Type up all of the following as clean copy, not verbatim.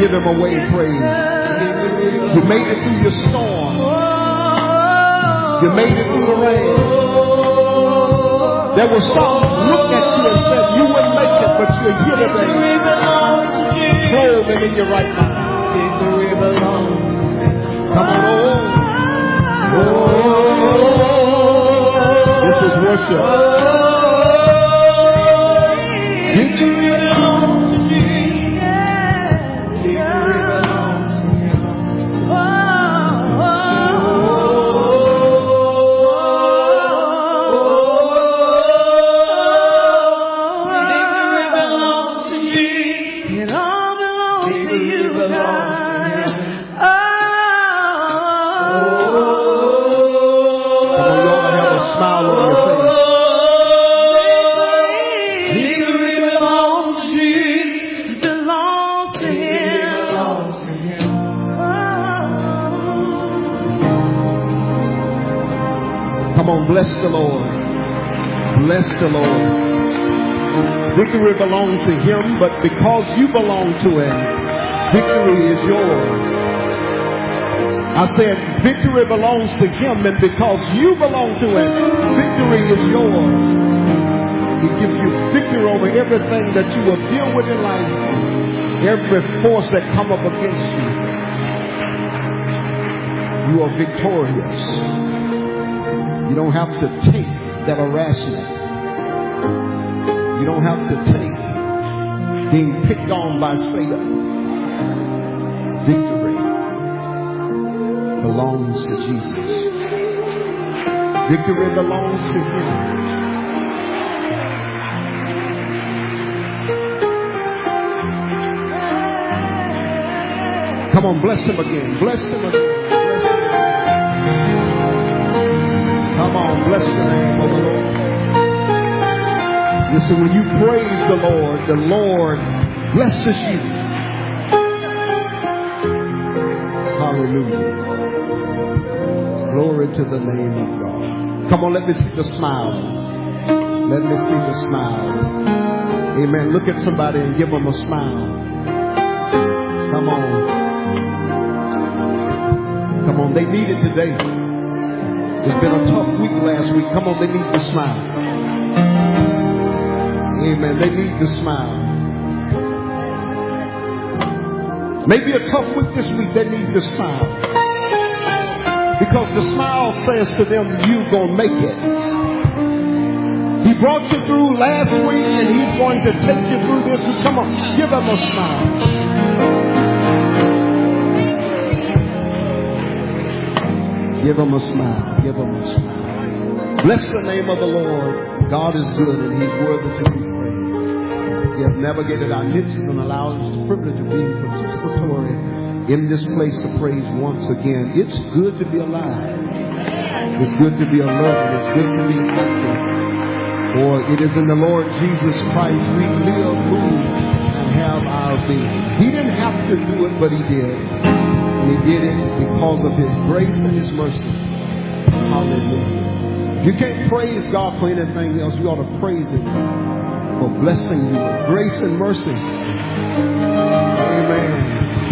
give him a wave praise. You made it through your storm. You made it through the rain. There was some looked at you and said you wouldn't make it, but you're here today. Clothed and in your right mind. Come on, this is worship. Victory belongs to Jesus. Victory belongs to Him. Victory belongs to Jesus. It all belongs to you, God. Smile on your face. Victory belongs to Jesus. Belongs to Him. Belongs to Him. Come on, bless the Lord. Bless the Lord. Victory belongs to Him, but because you belong to Him, victory is yours. I said, victory belongs to Him, and because you belong to Him, victory is yours. He gives you victory over everything that you will deal with in life, every force that come up against you. You are victorious. You don't have to take that harassment. You don't have to take being picked on by Satan. Victory belongs to Jesus. Victory belongs to Him. Come on, bless Him again. Bless Him again. Bless Him again. Come on, bless the name of the Lord. Listen, when you praise the Lord blesses you. Hallelujah. Glory to the name of God. Come on, let me see the smiles. Let me see the smiles. Amen. Look at somebody and give them a smile. Come on. Come on, they need it today. It's been a tough week last week. Come on, they need the smile. Amen. They need the smile. Maybe a tough week this week. They need the smile. Because the smile says to them, you're going to make it. He brought you through last week and He's going to take you through this week. Come on, give Him a smile. Give Him a smile. Give Him a smile. Bless the name of the Lord. God is good and He's worthy to be praised. We have navigated our niches and allowed us the privilege of being participatory in this place of praise once again. It's good to be alive. It's good to be alert. It's good to be active. For it is in the Lord Jesus Christ we live, move, and have our being. He didn't have to do it, but He did. And He did it because of His grace and His mercy. Hallelujah. If you can't praise God for anything else, you ought to praise Him for blessing you with grace and mercy. Amen.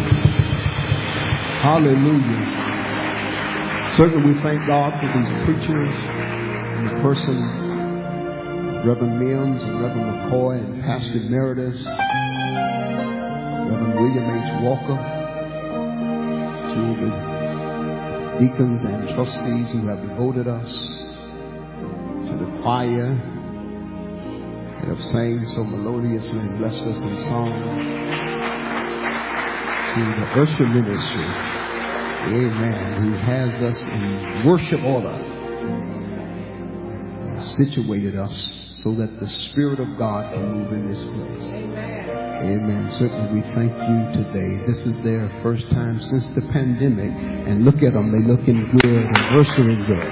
Hallelujah. Certainly we thank God for these preachers and the persons, Reverend Mims and Reverend McCoy and Pastor Emeritus, Reverend William H. Walker, to the deacons and trustees who have devoted us, to the choir that have sang so melodiously and blessed us in song, to the usher ministry, amen, who has us in worship order, situated us so that the Spirit of God can move in this place. Amen. Certainly we thank you today. This is their first time since the pandemic, and look at them, they looking good and worshiping good.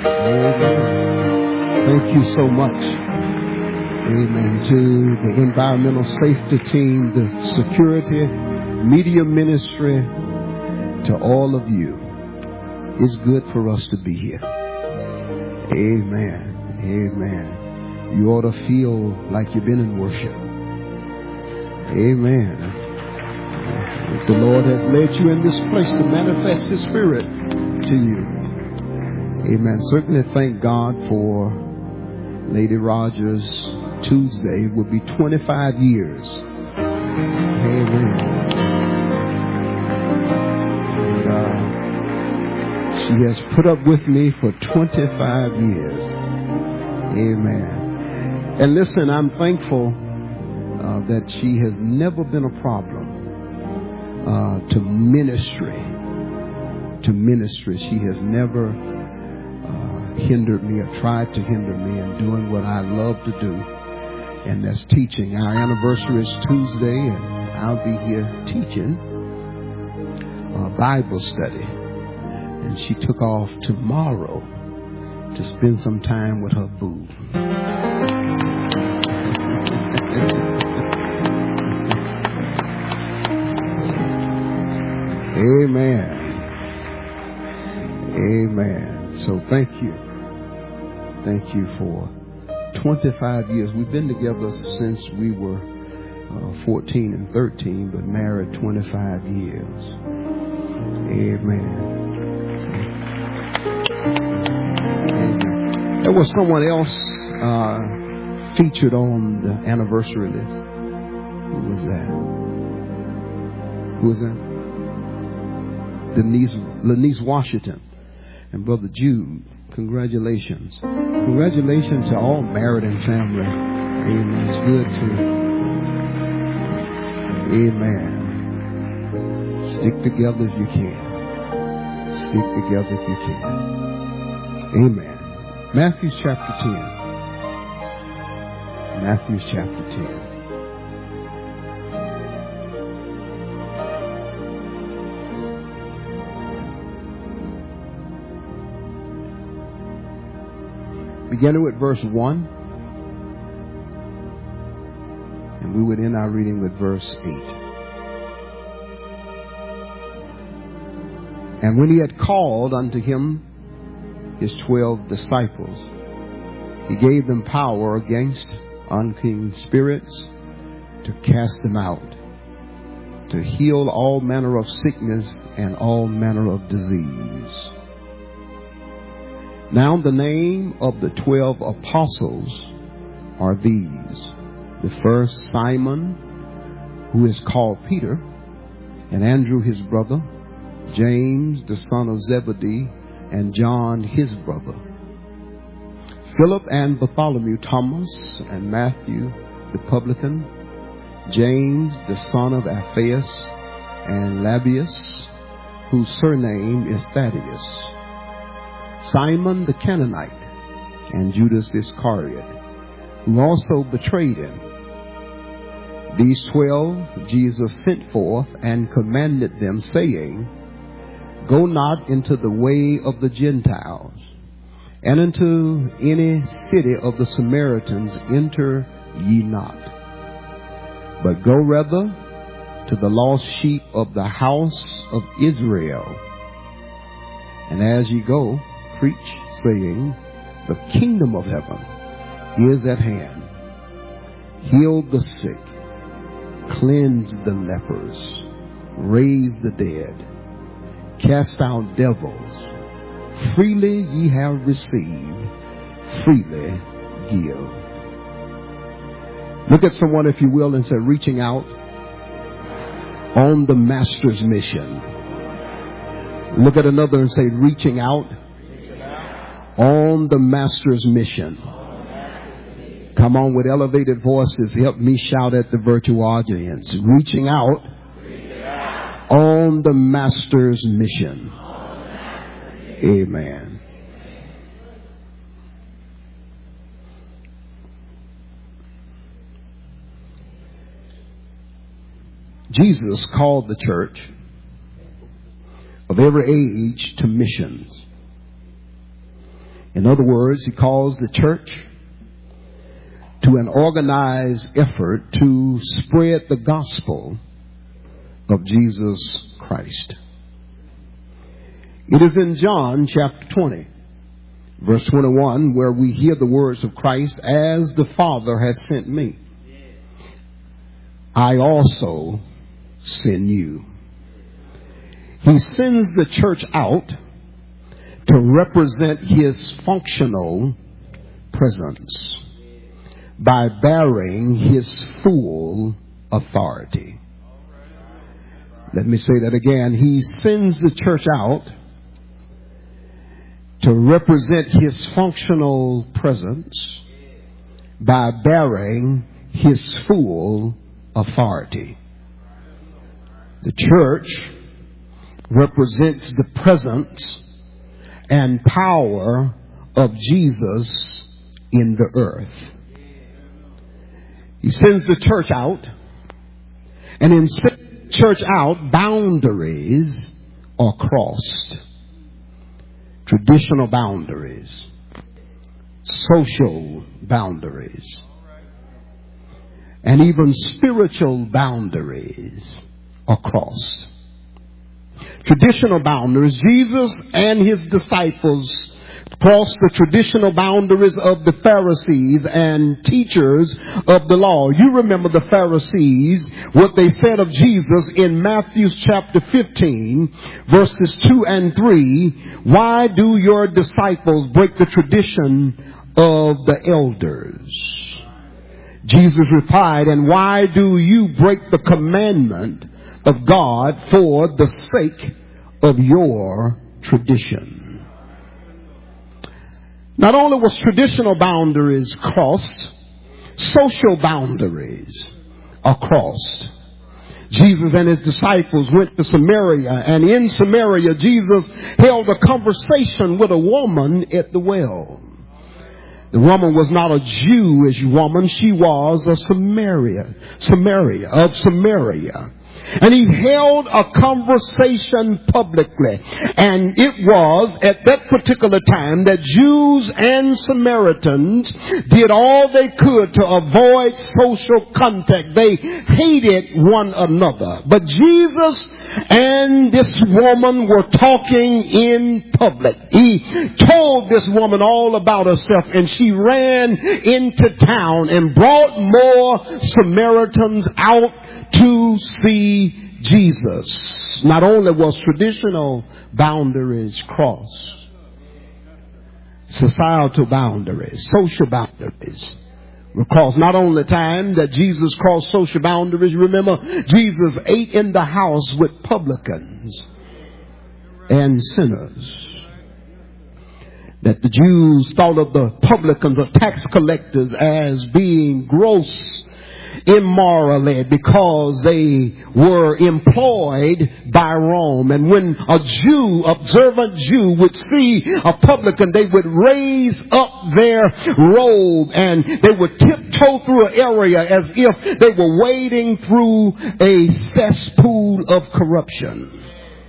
Amen. Thank you so much. Amen. To the environmental safety team, the security, media ministry, to all of you. It's good for us to be here. Amen. Amen. You ought to feel like you've been in worship. Amen. The Lord has led you in this place to manifest His Spirit to you. Amen. Certainly thank God for Lady Rogers. Tuesday will be 25 years. Amen. And, she has put up with me for 25 years. Amen. And listen, I'm thankful that she has never been a problem to ministry. She has never hindered me or tried to hinder me in doing what I love to do, and that's teaching. Our anniversary is Tuesday, and I'll be here teaching Bible study. And she took off tomorrow to spend some time with her boo. Amen. Amen. So thank you. Thank you for 25 years. We've been together since we were 14 and 13, but married 25 years. Amen. There was someone else featured on the anniversary list. Who was that? Denise Washington and Brother Jude. Congratulations. Congratulations to all married and family. Amen. It's good to. Amen. Stick together if you can. Stick together if you can. Amen. Matthew chapter 10. Matthew chapter 10. Beginning with verse 1, and we would end our reading with verse 8. And when he had called unto him his 12 disciples, he gave them power against unclean spirits to cast them out, to heal all manner of sickness and all manner of disease. Now the name of the 12 apostles are these. The first, Simon, who is called Peter, and Andrew his brother, James the son of Zebedee, and John his brother, Philip and Bartholomew, Thomas and Matthew the publican, James the son of Alphaeus, and Labius, whose surname is Thaddeus, Simon the Canaanite, and Judas Iscariot, who also betrayed him. These 12 Jesus sent forth and commanded them, saying, Go not into the way of the Gentiles, and into any city of the Samaritans enter ye not, but go rather to the lost sheep of the house of Israel. And as ye go, preach, saying, The kingdom of heaven is at hand. Heal the sick, cleanse the lepers, raise the dead, cast out devils. Freely ye have received, freely give. Look at someone, if you will, and say, reaching out on the Master's mission. Look at another and say, reaching out on the Master's mission. Come on, with elevated voices, help me shout at the virtual audience. Reaching out on the Master's mission. Amen. Jesus called the church of every age to missions. In other words, he calls the church to an organized effort to spread the gospel of Jesus Christ. It is in John chapter 20, verse 21, where we hear the words of Christ, as the Father has sent me, I also send you. He sends the church out to represent his functional presence by bearing his full authority. Let me say that again. He sends the church out to represent his functional presence by bearing his full authority. The church represents the presence and power of Jesus in the earth. He sends the church out, and in sending the church out, boundaries are crossed. Traditional boundaries, social boundaries, and even spiritual boundaries are crossed. Traditional boundaries. Jesus and his disciples crossed the traditional boundaries of the Pharisees and teachers of the law. You remember the Pharisees, what they said of Jesus in Matthew chapter 15, verses 2 and 3. Why do your disciples break the tradition of the elders? Jesus replied, and why do you break the commandment of God for the sake of your tradition? Not only was traditional boundaries crossed, social boundaries are crossed. Jesus and his disciples went to Samaria, and in Samaria, Jesus held a conversation with a woman at the well. The woman was not a Jewish woman. She was a Samaria. And he held a conversation publicly. And it was at that particular time that Jews and Samaritans did all they could to avoid social contact. They hated one another. But Jesus and this woman were talking in public. He told this woman all about herself, and she ran into town and brought more Samaritans out to see Jesus. Not only was traditional boundaries crossed, societal boundaries, social boundaries were crossed. Not only the time that Jesus crossed social boundaries, remember, Jesus ate in the house with publicans and sinners. That the Jews thought of the publicans or tax collectors as being gross immorally because they were employed by Rome. And when a Jew, observant Jew, would see a publican, they would raise up their robe and they would tiptoe through an area as if they were wading through a cesspool of corruption.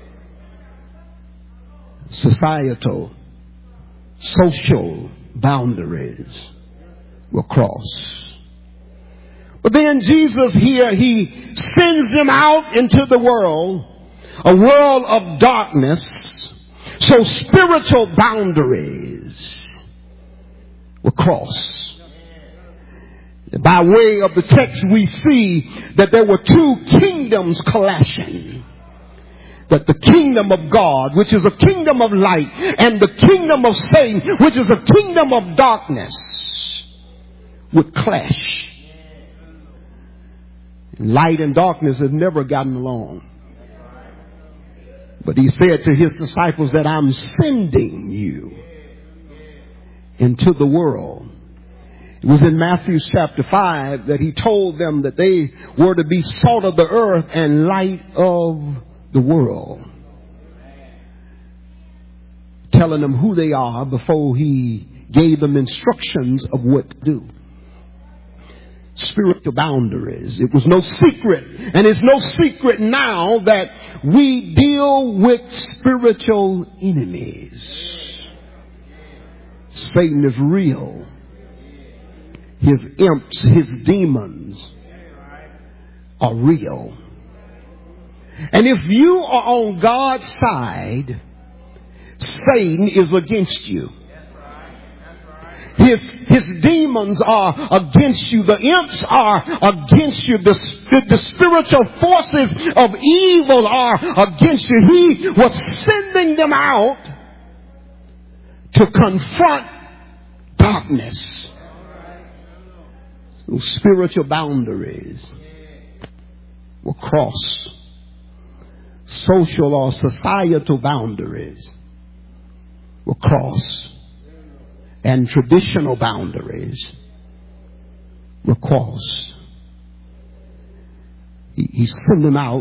Societal, social boundaries were crossed. But then Jesus here, he sends them out into the world, a world of darkness. So spiritual boundaries were crossed. By way of the text, we see that there were two kingdoms clashing. That the kingdom of God, which is a kingdom of light, and the kingdom of Satan, which is a kingdom of darkness, would clash. Light and darkness have never gotten along. But he said to his disciples that I'm sending you into the world. It was in Matthew chapter 5 that he told them that they were to be salt of the earth and light of the world. Telling them who they are before he gave them instructions of what to do. Spiritual boundaries. It was no secret, and it's no secret now that we deal with spiritual enemies. Satan is real. His imps, his demons are real. And if you are on God's side, Satan is against you. His demons are against you. The imps are against you. The spiritual forces of evil are against you. He was sending them out to confront darkness. Those spiritual boundaries will cross. Social or societal boundaries will cross. And traditional boundaries will cross. He sent them out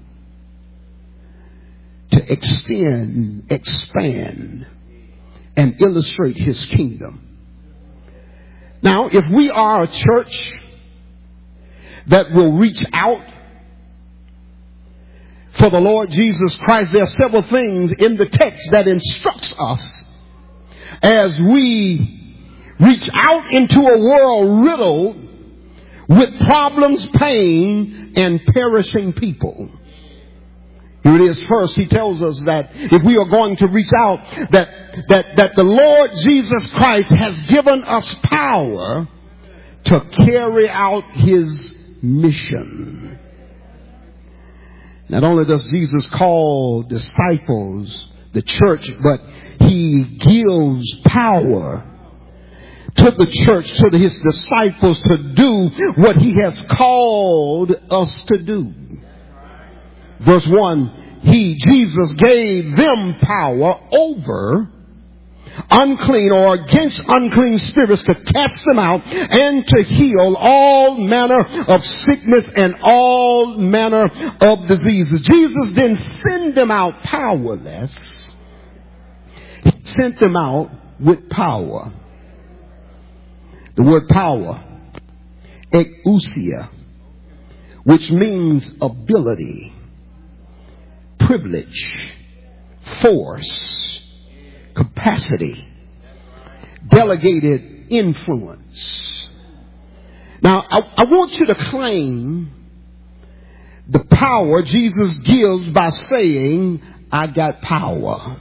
to extend, expand, and illustrate his kingdom. Now, if we are a church that will reach out for the Lord Jesus Christ, there are several things in the text that instructs us as we reach out into a world riddled with problems, pain, and perishing people. Here it is. First, he tells us that if we are going to reach out, that the Lord Jesus Christ has given us power to carry out his mission. Not only does Jesus call disciples the church, but he gives power to the church, to his disciples, to do what he has called us to do. Verse 1, Jesus gave them power over unclean or against unclean spirits to cast them out and to heal all manner of sickness and all manner of diseases. Jesus didn't send them out powerless. He sent them out with power. The word power, exousia, which means ability, privilege, force, capacity, delegated influence. Now, I want you to claim the power Jesus gives by saying, I got power.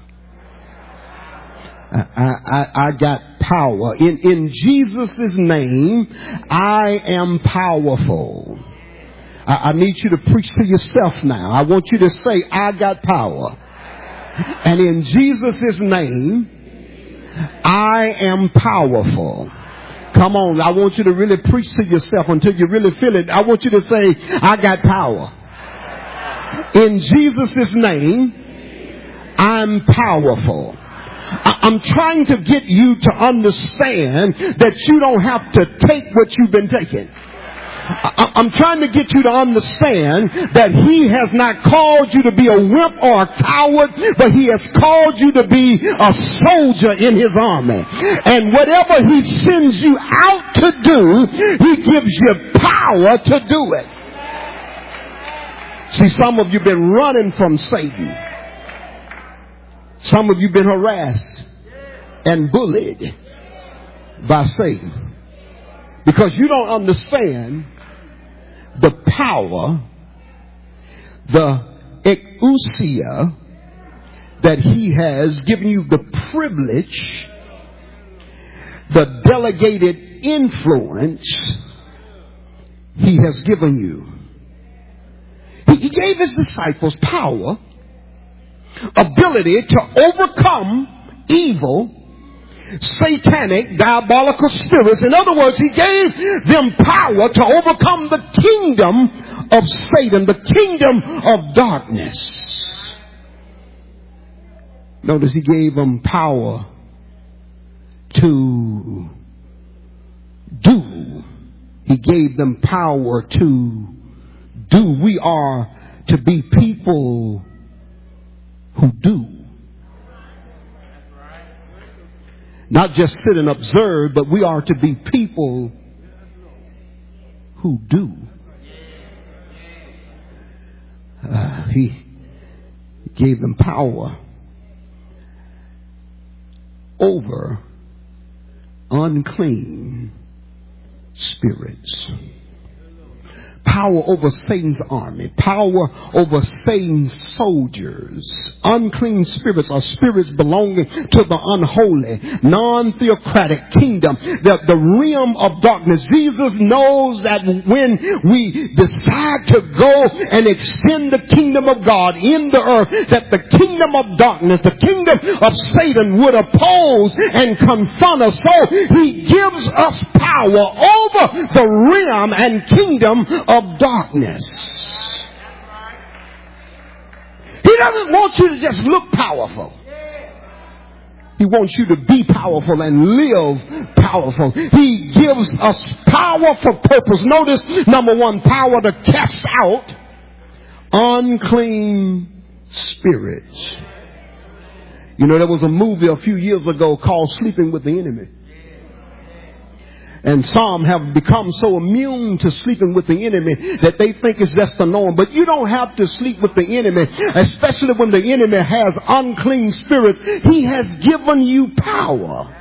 I got power. In Jesus' name, I am powerful. I need you to preach to yourself now. I want you to say, I got power. And in Jesus' name, I am powerful. Come on, I want you to really preach to yourself until you really feel it. I want you to say, I got power. In Jesus' name, I'm powerful. I'm trying to get you to understand that you don't have to take what you've been taking. I'm trying to get you to understand that he has not called you to be a wimp or a coward, but he has called you to be a soldier in his army. And whatever he sends you out to do, he gives you power to do it. See, some of you have been running from Satan. Some of you have been harassed and bullied by Satan because you don't understand the power, the exousia that he has given you, the privilege, the delegated influence he has given you. He gave his disciples power, ability to overcome evil, satanic, diabolical spirits. In other words, he gave them power to overcome the kingdom of Satan, the kingdom of darkness. Notice he gave them power to do. He gave them power to do. We are to be people who do. Not just sit and observe, but we are to be people who do. He gave them power over unclean spirits. power over Satan's army, power over Satan's soldiers. Unclean spirits are spirits belonging to the unholy, non-theocratic kingdom, the realm of darkness. Jesus knows that when we decide to go and extend the kingdom of God in the earth, that the kingdom of darkness, the kingdom of Satan would oppose and confront us. So he gives us power over the realm and kingdom of darkness. He doesn't want you to just look powerful. He wants you to be powerful and live powerful. He gives us power for purpose. Notice, number one, power to cast out unclean spirits. You know, there was a movie a few years ago called Sleeping with the Enemy. And some have become so immune to sleeping with the enemy that they think it's just the norm. But you don't have to sleep with the enemy, especially when the enemy has unclean spirits. He has given you power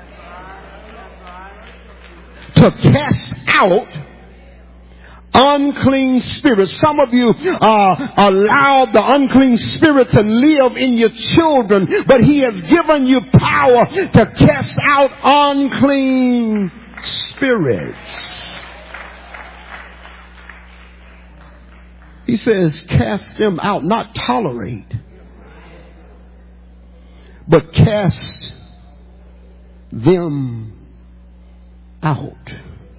to cast out unclean spirits. Some of you allowed the unclean spirit to live in your children, but he has given you power to cast out unclean spirits. He says, cast them out, not tolerate, but cast them out.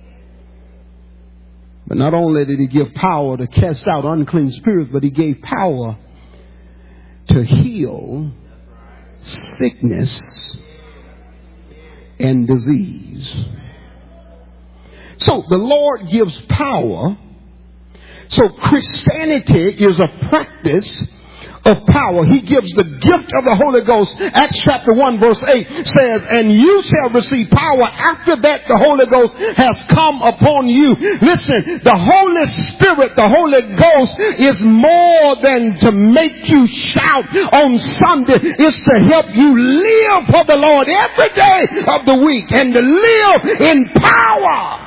But not only did he give power to cast out unclean spirits, but he gave power to heal sickness and disease. So the Lord gives power. So Christianity is a practice of power. He gives the gift of the Holy Ghost. Acts chapter 1 verse 8 says, and you shall receive power after that the Holy Ghost has come upon you. Listen, the Holy Spirit, the Holy Ghost is more than to make you shout on Sunday. It's to help you live for the Lord every day of the week and to live in power.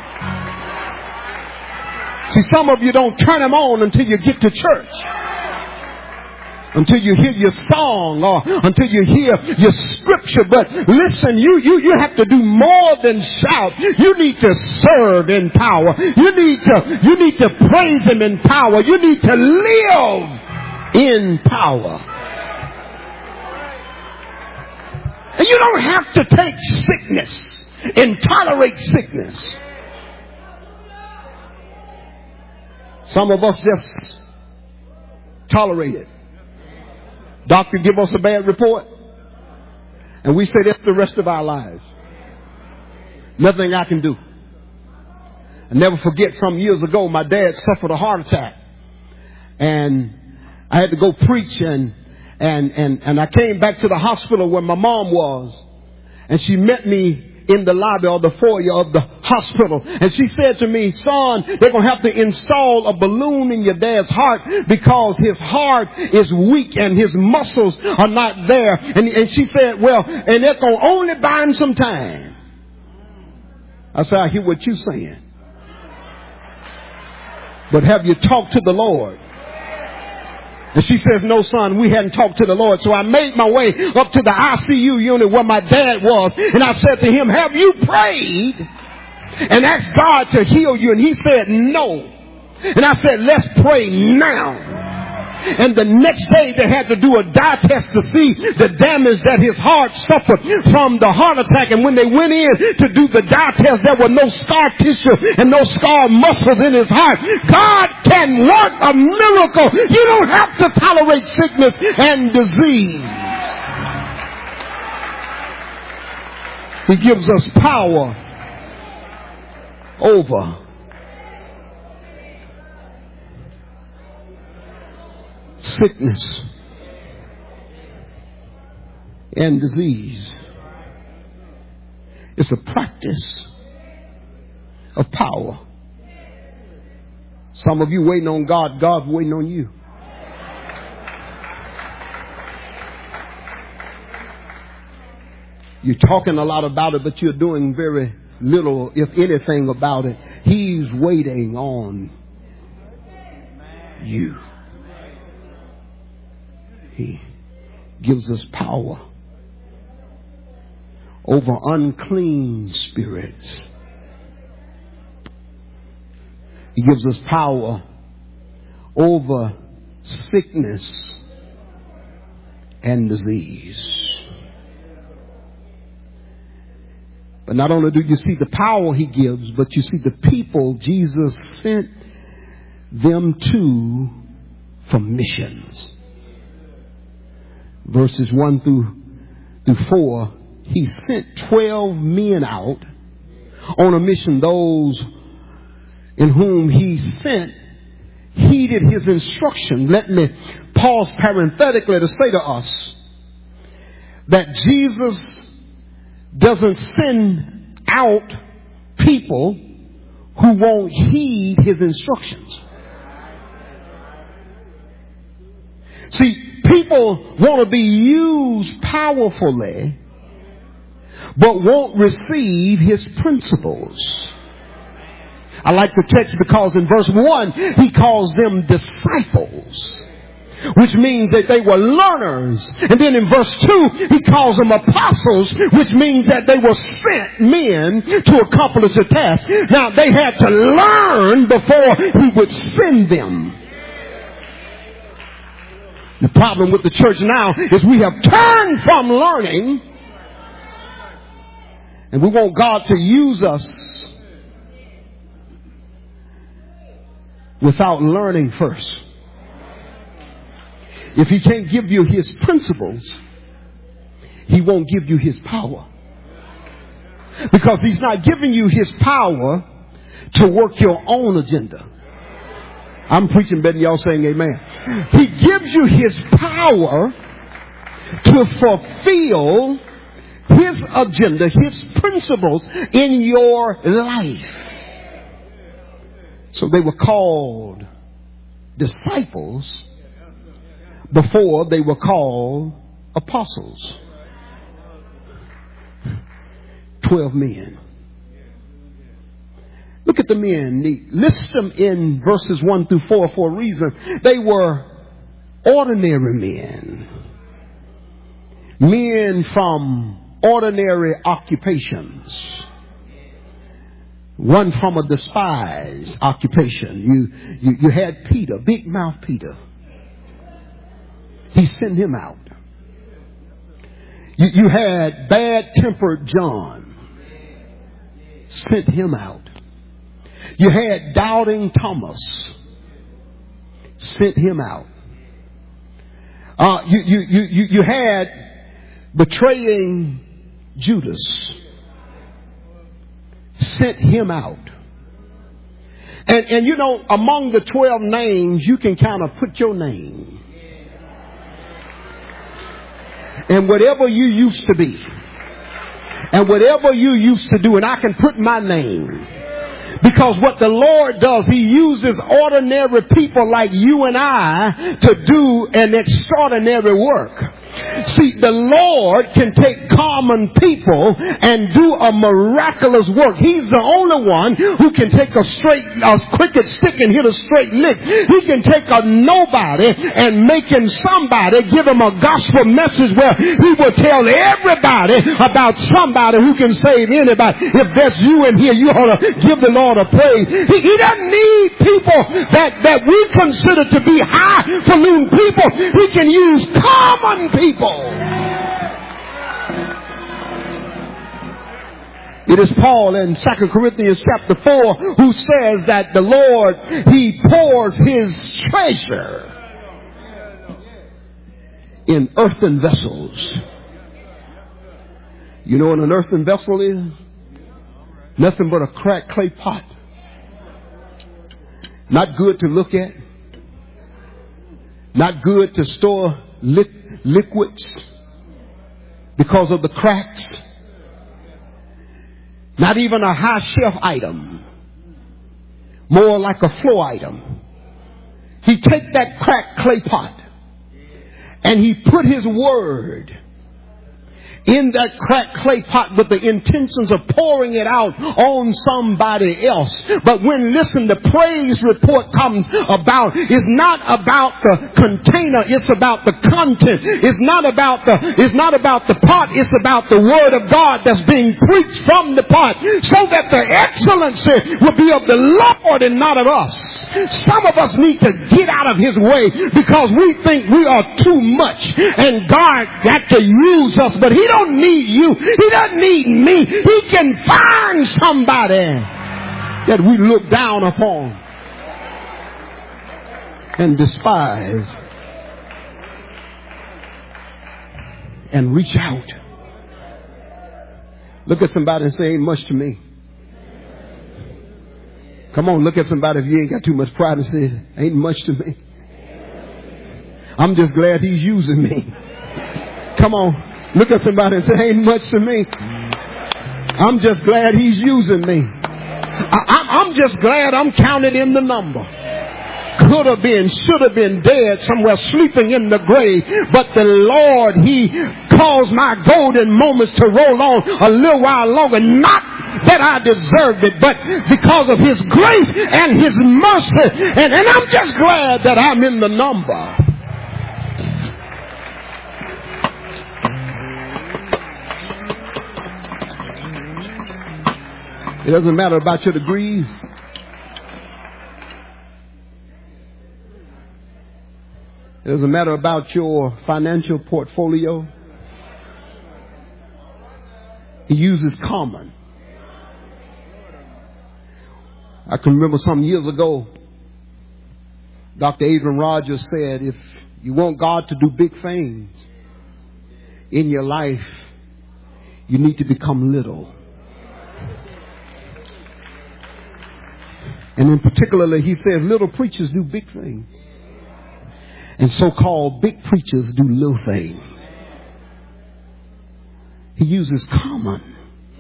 See, some of you don't turn them on until you get to church, until you hear your song, or until you hear your scripture. But listen, you have to do more than shout. You need to serve in power. You need to praise him in power. You need to live in power. And you don't have to take sickness and tolerate sickness. Some of us just tolerate it. Doctor give us a bad report, and we say that's the rest of our lives. Nothing I can do. I never forget, some years ago, my dad suffered a heart attack, and I had to go preach, and I came back to the hospital where my mom was, and she met me in the lobby or the foyer of the hospital. And she said to me, son, they're going to have to install a balloon in your dad's heart because his heart is weak and his muscles are not there. And she said, well, and they're going to only buy him some time. I said, I hear what you're saying. But have you talked to the Lord? And she says, no, son, we hadn't talked to the Lord. So I made my way up to the ICU unit where my dad was. And I said to him, have you prayed and asked God to heal you? And he said, no. And I said, let's pray now. And the next day they had to do a dye test to see the damage that his heart suffered from the heart attack. And when they went in to do the dye test, there were no scar tissue and no scar muscles in his heart. God can work a miracle. You don't have to tolerate sickness and disease. He gives us power over sickness and disease. It's a practice of power. Some of you waiting on God, God's waiting on you. You're talking a lot about it, but you're doing very little, if anything, about it. He's waiting on you. He gives us power over unclean spirits. He gives us power over sickness and disease. But not only do you see the power he gives, but you see the people Jesus sent them to for missions. Verses 1 through 4, he sent 12 men out on a mission. Those in whom he sent heeded his instruction. Let me pause parenthetically to say to us that Jesus doesn't send out people who won't heed his instructions. See, people want to be used powerfully, but won't receive his principles. I like the text because in verse 1, he calls them disciples, which means that they were learners. And then in verse 2, he calls them apostles, which means that they were sent men to accomplish a task. Now, they had to learn before he would send them. The problem with the church now is we have turned from learning, and we want God to use us without learning first. If he can't give you his principles, he won't give you his power. Because he's not giving you his power to work your own agenda. I'm preaching better than y'all saying amen. He gives you his power to fulfill his agenda, his principles in your life. So they were called disciples before they were called apostles. 12 men. Look at the men. He lists them in verses 1 through 4 for a reason. They were ordinary men. Men from ordinary occupations. One from a despised occupation. You had Peter, big mouth Peter. He sent him out. You had bad-tempered John. Sent him out. You had doubting Thomas. Sent him out. You had betraying Judas. Sent him out. And you know, among the 12 names, you can kind of put your name. And whatever you used to be. And whatever you used to do. And I can put my name. Because what the Lord does, he uses ordinary people like you and I to do an extraordinary work. See, the Lord can take common people and do a miraculous work. He's the only one who can take a cricket stick and hit a straight lick. He can take a nobody and make him somebody, give him a gospel message where he will tell everybody about somebody who can save anybody. If that's you in here, you ought to give the Lord a praise. He doesn't need people that we consider to be highfalutin people. He can use common people. It is Paul in 2 Corinthians chapter 4 who says that the Lord, he pours his treasure in earthen vessels. You know what an earthen vessel is? Nothing but a cracked clay pot. Not good to look at. Not good to store liquids because of the cracks. Not even a high shelf item. More like a floor item. He take that cracked clay pot and he put his word in that cracked clay pot with the intentions of pouring it out on somebody else. But when, listen, the praise report comes about, it's not about the container, it's about the content. It's not about the pot, it's about the word of God that's being preached from the pot, so that the excellency will be of the Lord and not of us. Some of us need to get out of his way because we think we are too much and God got to use us, but he don't need you. He doesn't need me. He can find somebody that we look down upon and despise and reach out. Look at somebody and say, ain't much to me. Come on, look at somebody if you ain't got too much pride and say, ain't much to me. I'm just glad he's using me. Come on, look at somebody and say, ain't much to me. I'm just glad he's using me. I'm just glad I'm counted in the number. Could have been, should have been dead somewhere sleeping in the grave. But the Lord, he caused my golden moments to roll on a little while longer. Not that I deserved it, but because of his grace and his mercy. And I'm just glad that I'm in the number. It doesn't matter about your degrees. It doesn't matter about your financial portfolio. He uses common. I can remember some years ago, Dr. Adrian Rogers said, if you want God to do big things in your life, you need to become little. And in particular, he says little preachers do big things. And so-called big preachers do little things. He uses common.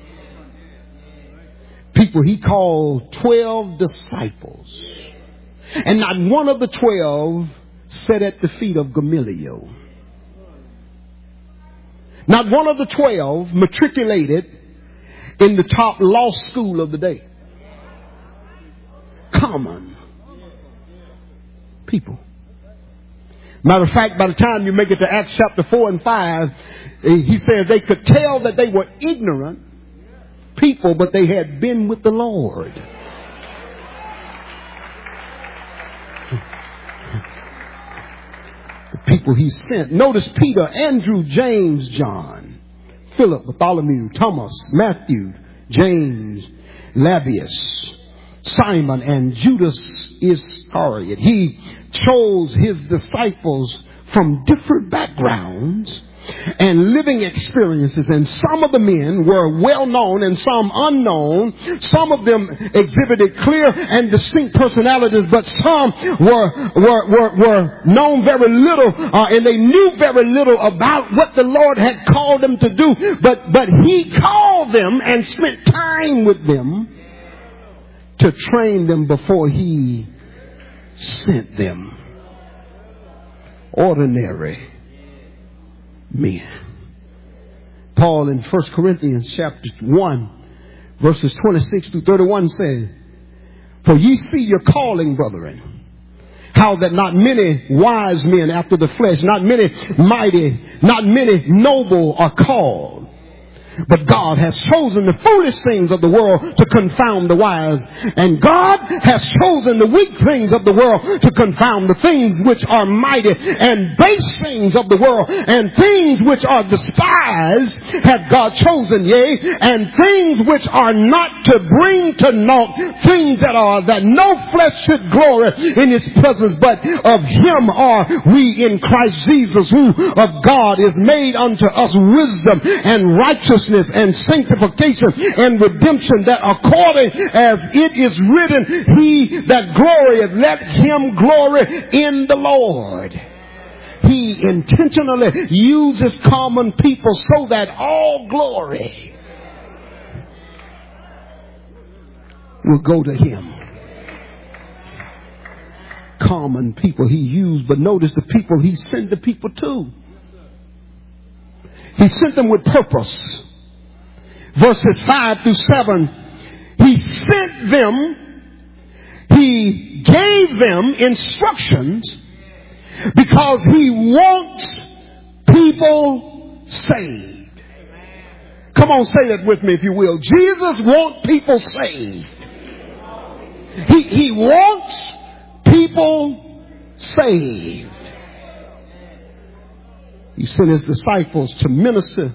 People he called 12 disciples. And not one of the 12 sat at the feet of Gamaliel. Not one of the 12 matriculated in the top law school of the day. Common people. Matter of fact, by the time you make it to Acts chapter 4 and 5, he says they could tell that they were ignorant people, but they had been with the Lord. The people he sent. Notice Peter, Andrew, James, John, Philip, Bartholomew, Thomas, Matthew, James, Lebbaeus, Simon, and Judas Iscariot. He chose his disciples from different backgrounds and living experiences, and some of the men were well known and some unknown. Some of them exhibited clear and distinct personalities, but some were known very little, and they knew very little about what the Lord had called them to do. But he called them and spent time with them to train them before he sent them. Ordinary men. Paul in 1 Corinthians chapter 1 verses 26 through 31 says, for ye see your calling, brethren, how that not many wise men after the flesh, not many mighty, not many noble are called. But God has chosen the foolish things of the world to confound the wise. And God has chosen the weak things of the world to confound the things which are mighty, and base things of the world and things which are despised hath God chosen, yea, and things which are not, to bring to naught things that no flesh should glory in his presence, but of him are we in Christ Jesus, who of God is made unto us wisdom and righteousness and sanctification and redemption, that according as it is written, he that glorieth, let him glory in the Lord. He intentionally uses common people so that all glory will go to him. Common people he used, but notice the people he sent the people to. He sent them with purpose. Verses 5 through 7, he sent them, he gave them instructions because he wants people saved. Come on, say that with me if you will. Jesus wants people saved. He wants people saved. He sent his disciples to minister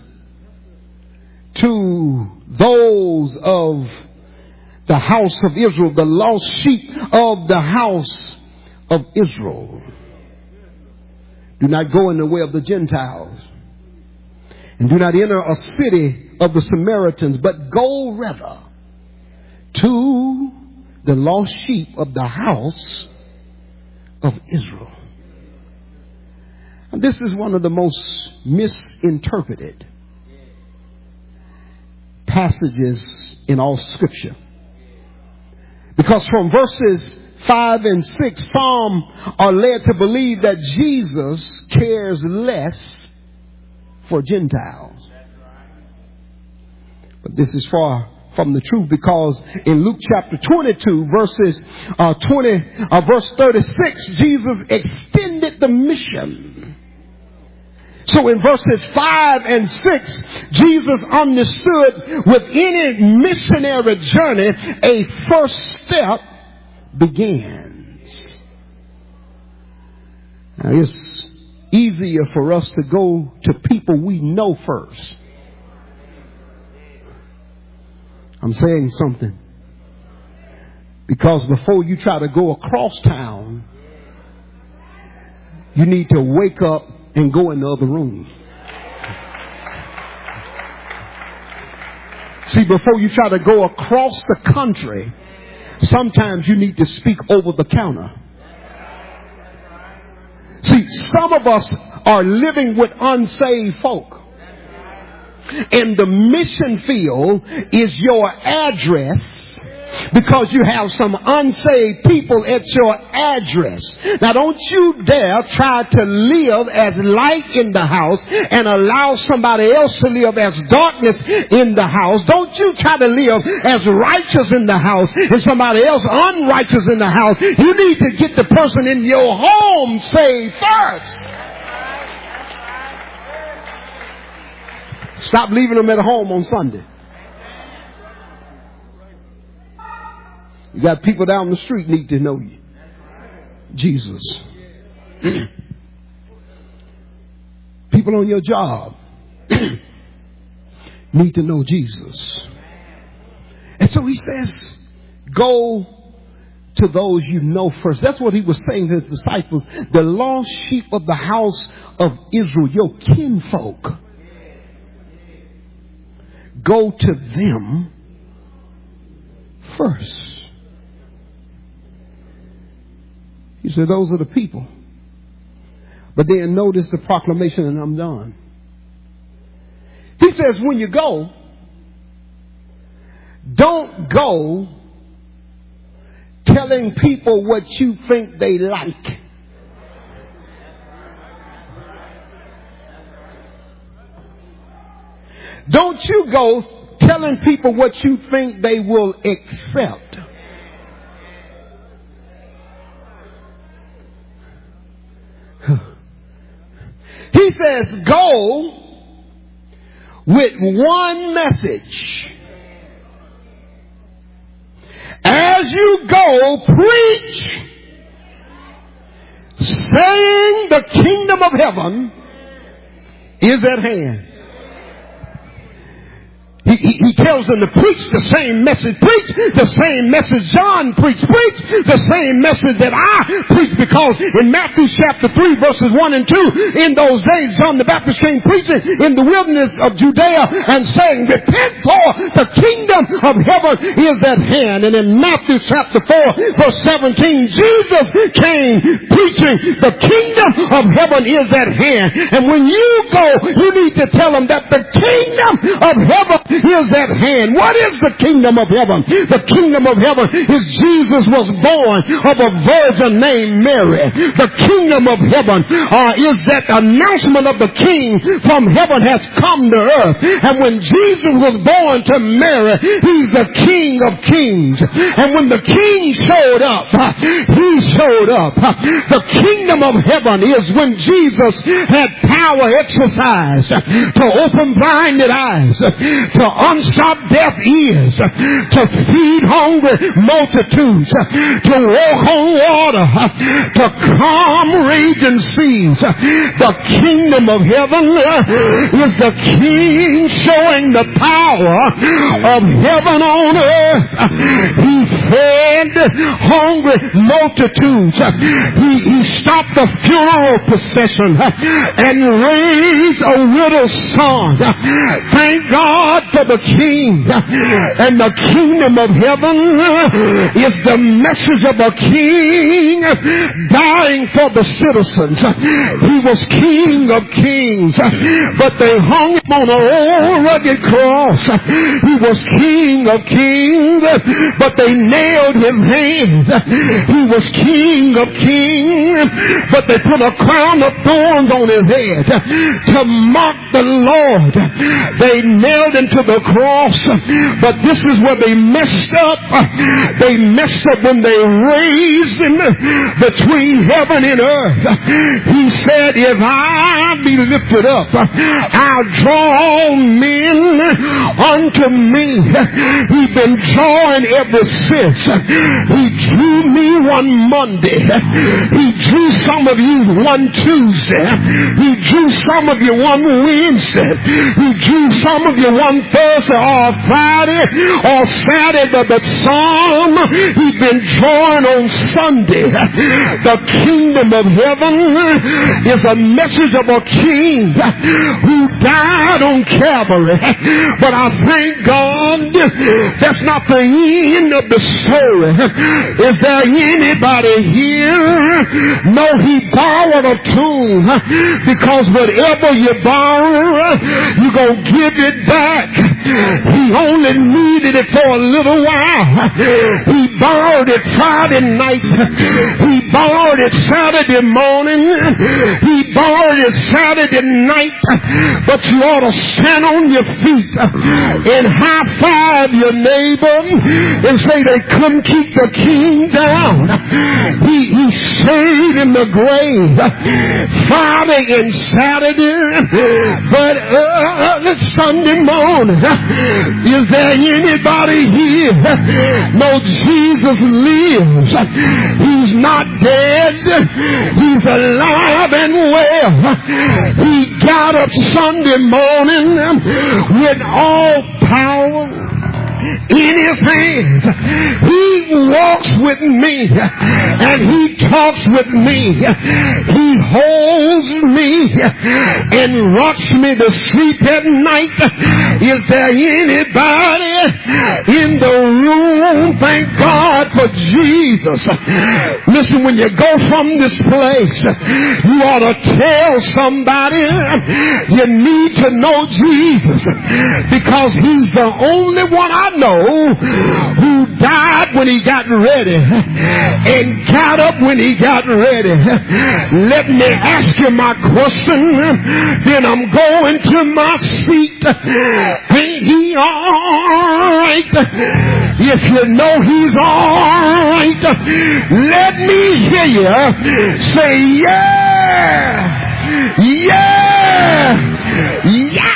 to those of the house of Israel, the lost sheep of the house of Israel. Do not go in the way of the Gentiles, and do not enter a city of the Samaritans, but go rather to the lost sheep of the house of Israel. And this is one of the most misinterpreted passages in all Scripture. Because from verses 5 and 6, some are led to believe that Jesus cares less for Gentiles. But this is far from the truth, because in Luke chapter 22, verse 36, Jesus extended the mission. So in verses 5 and 6, Jesus understood with any missionary journey, a first step begins. Now, it's easier for us to go to people we know first. I'm saying something. Because before you try to go across town, you need to wake up and go in the other room. See, before you try to go across the country, sometimes you need to speak over the counter. See, some of us are living with unsaved folk. And the mission field is your address, because you have some unsaved people at your address. Now, don't you dare try to live as light in the house and allow somebody else to live as darkness in the house. Don't you try to live as righteous in the house and somebody else unrighteous in the house. You need to get the person in your home saved first. Stop leaving them at home on Sunday. You got people down the street need to know you. Jesus. People on your job need to know Jesus. And so he says, go to those you know first. That's what he was saying to his disciples. The lost sheep of the house of Israel, your kinfolk. Go to them first. He said, those are the people. But then notice the proclamation, and I'm done. He says, when you go, don't go telling people what you think they like. Don't you go telling people what you think they will accept. He says, go with one message. As you go, preach, saying the kingdom of heaven is at hand. He tells them to preach the same message. Preach the same message John preached. Preach the same message that I preach. Because in Matthew chapter 3 verses 1 and 2, in those days John the Baptist came preaching in the wilderness of Judea and saying, repent, for the kingdom of heaven is at hand. And in Matthew chapter 4 verse 17, Jesus came preaching, the kingdom of heaven is at hand. And when you go, you need to tell them that the kingdom of heaven is at hand. What is the kingdom of heaven? The kingdom of heaven is Jesus was born of a virgin named Mary. The kingdom of heaven is that announcement of the King from heaven has come to earth. And when Jesus was born to Mary, he's the King of kings. And when the King showed up, he showed up. The kingdom of heaven is when Jesus had power exercised to open blinded eyes, to unstop deaf ears, to feed hungry multitudes, to walk on water, to calm raging seas. The kingdom of heaven is the King showing the power of heaven on earth. He fed hungry multitudes. He stopped the funeral procession and raised a widow's son. Thank God for the King. And the kingdom of heaven is the message of a King dying for the citizens. He was King of kings, but they hung him on an old rugged cross. He was King of kings, but they nailed his hands. He was King of kings, but they put a crown of thorns on his head to mock the Lord. They nailed him to the cross, but this is where they messed up. They messed up when they raised him between heaven and earth. He said, if I be lifted up, I'll draw all men unto me. He's been drawing ever since. He drew me one Monday. He drew some of you one Tuesday. He drew some of you one Wednesday. He drew some of you one Thursday or Friday or Saturday, but some he's been drawing on Sunday. The kingdom of heaven is a message of a King who died on Calvary. But I thank God that's not the end of the story. Is there anybody here? No, he borrowed a tomb, because whatever you borrow, you're going to give it back. He only needed it for a little while. He borrowed it Friday night. He borrowed it Saturday morning. He borrowed it Saturday night. But you ought to stand on your feet and high five your neighbor and say they couldn't keep the King down. He stayed in the grave Friday and Saturday, but Sunday morning. Is there anybody here? No, Jesus lives. He's not dead. He's alive and well. He got up Sunday morning with all power in his hands. He walks with me and he talks with me. He holds me and rocks me to sleep at night. Is there anybody in the room? Thank God for Jesus. Listen, when you go from this place, you ought to tell somebody you need to know Jesus, because he's the only one I know who died when he got ready and got up when he got ready. Let me ask you my question, then I'm going to my seat. Ain't he all right? If you know he's all right, let me hear you say, yeah, yeah, yeah.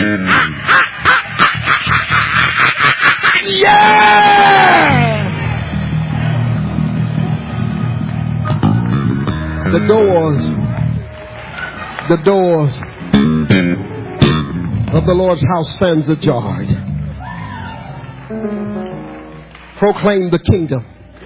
Yeah! The doors of the Lord's house stands ajar. Proclaim the kingdom.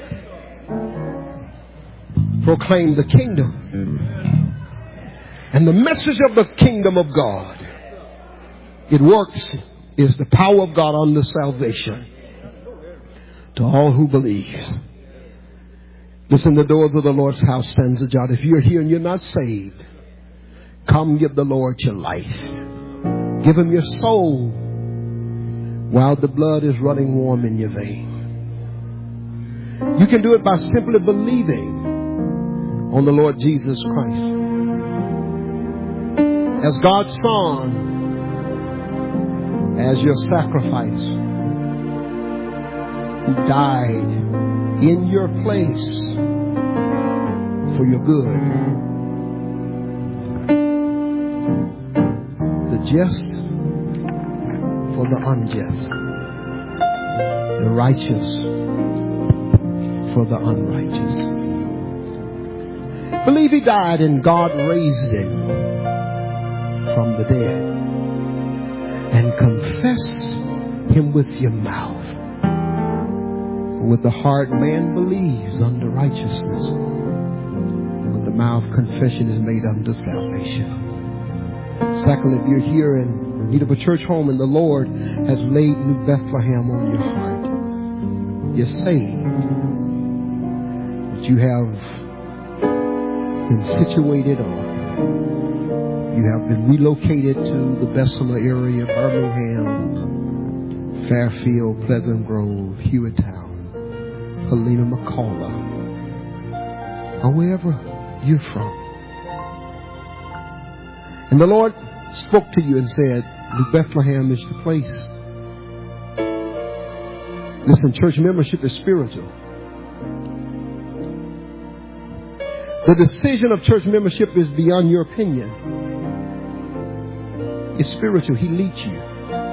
Proclaim the kingdom. And the message of the kingdom of God, it works, is the power of God unto salvation to all who believe. Listen, the doors of the Lord's house stands ajar. If you're here and you're not saved, come give the Lord your life. Give him your soul. while the blood is running warm in your vein. You can do it by simply believing on the Lord Jesus Christ as God's Son, as your sacrifice, who died in your place for your good. The just for the unjust, the righteous for the unrighteous. Believe he died and God raised him from the dead, and confess him with your mouth. For with the heart man believes unto righteousness, with the mouth confession is made unto salvation. Secondly, if you're here in need of a church home and the Lord has laid New Bethlehem on your heart, you're saved, but you have been situated or you have been relocated to the Bessemer area, Birmingham, Fairfield, Pleasant Grove, Hewitttown, Helena, McCullough, or wherever you're from. And the Lord spoke to you and said, New Bethlehem is the place. Listen, church membership is spiritual. The decision of church membership is beyond your opinion. It's spiritual. He leads you.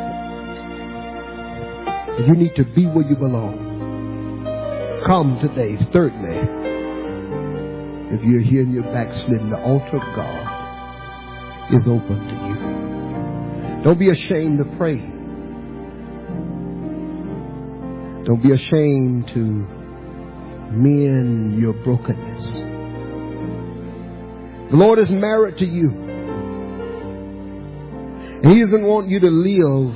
And you need to be where you belong. Come today. Thirdly, if you're here and you're backslidden, the altar of God is open to you. Don't be ashamed to pray. Don't be ashamed to mend your brokenness. The Lord is married to you. And he doesn't want you to live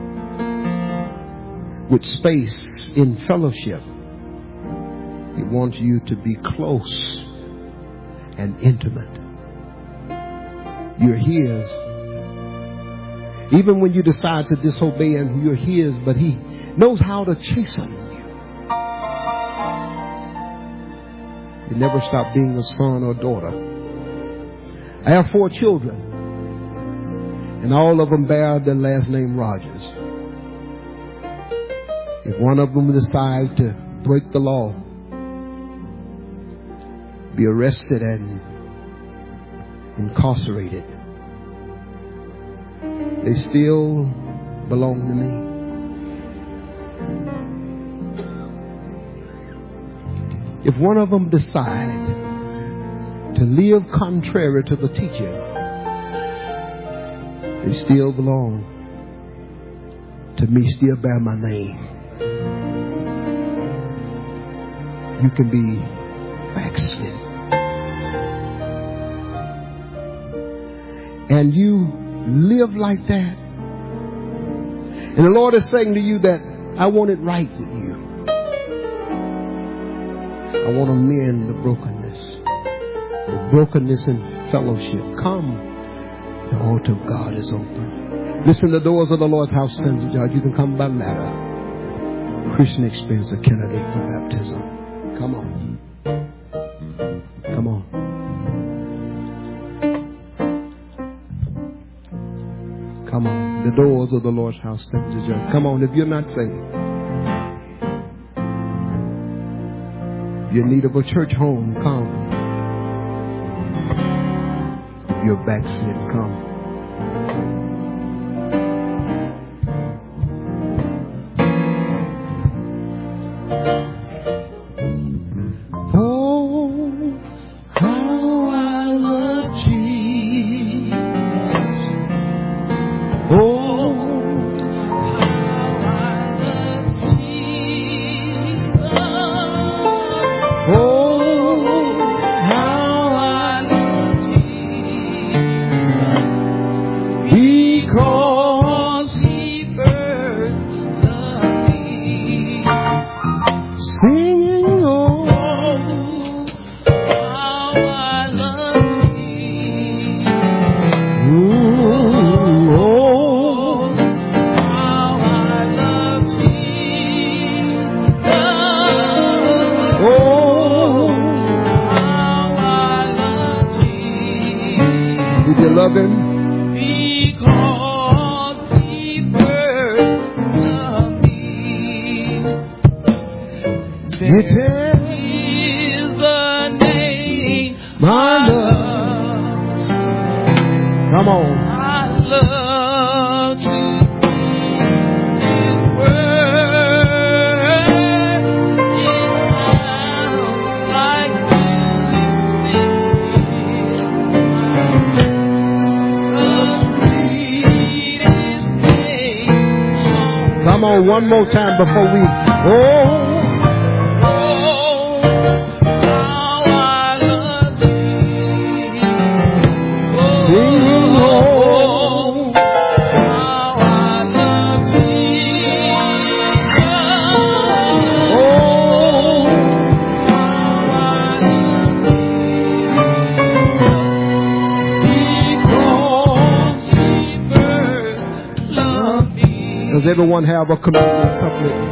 with space in fellowship. He wants you to be close and intimate. You're his. Even when you decide to disobey him, you're his, but he knows how to chasten you. You never stop being a son or daughter. I have 4 children, and all of them bear the last name Rogers. If one of them decide to break the law, be arrested and incarcerated, they still belong to me. If one of them decide to live contrary to the teaching, they still belong to me, still bear my name. You can be backslid. And you live like that. And the Lord is saying to you that I want it right with you. I want to mend the brokenness in fellowship. Come. The altar of God is open. Listen, the doors of the Lord's house stands ajar. You can come by ladder. Christian experience, a candidate for baptism. Come on. Come on. Come on. The doors of the Lord's house stands ajar. Come on. If you're not saved, you're in need of a church home, come. Your backslid, come. Oh, how I love Jesus. Oh, how I love Jesus. Oh, how I love Jesus. He It is the name my love. Come on. I love to keep His word. It sounds like music. Come on, one more time before we. Does everyone have a communion couplet?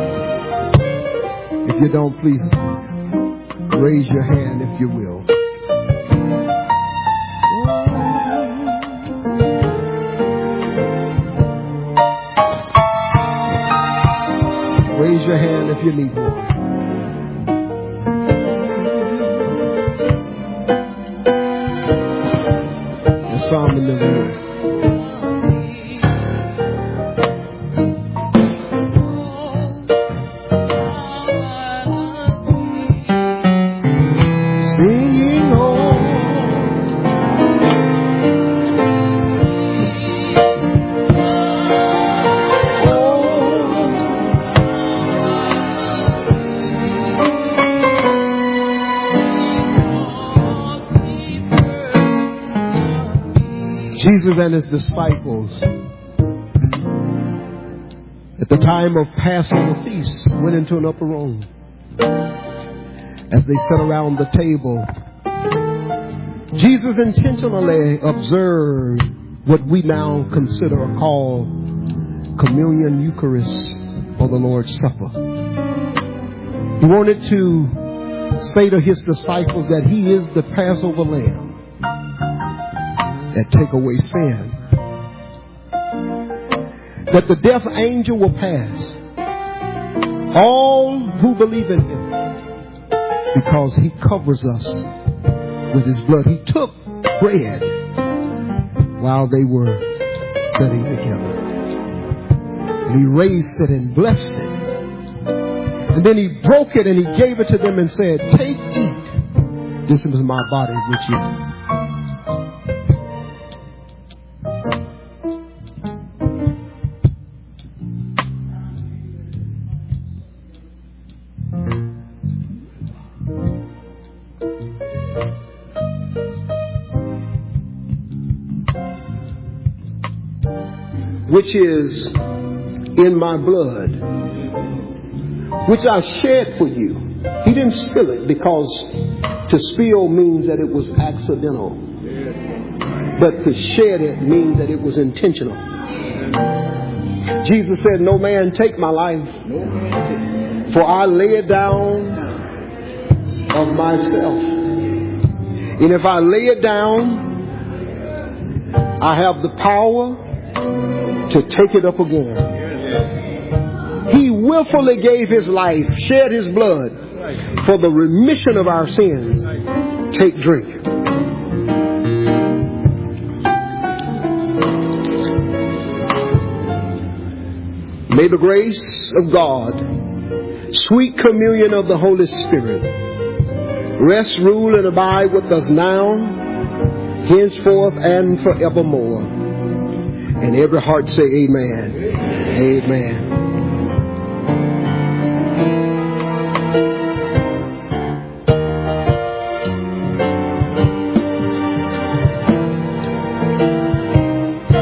If you don't, please raise your hand if you will. Raise your hand if you need one. There's some in the room. Jesus and his disciples, at the time of Passover feast, went into an upper room. As they sat around the table, Jesus intentionally observed what we now consider or call communion Eucharist or the Lord's Supper. He wanted to say to his disciples that he is the Passover lamb that take away sin. That the death angel will pass. All who believe in him, because he covers us with his blood. He took bread while they were sitting together. And he raised it and blessed it. And then he broke it and he gave it to them and said, "Take, eat. This is my body which you." Which is in my blood, which I shed for you. He didn't spill it, because to spill means that it was accidental. But to shed it means that it was intentional. Jesus said, "No man take my life, for I lay it down of myself. And if I lay it down, I have the power to take it up again." He willfully gave his life, shed his blood for the remission of our sins. Take, drink. May the grace of God, sweet communion of the Holy Spirit, rest, rule, and abide with us now, henceforth, and forevermore. And every heart say amen. Amen.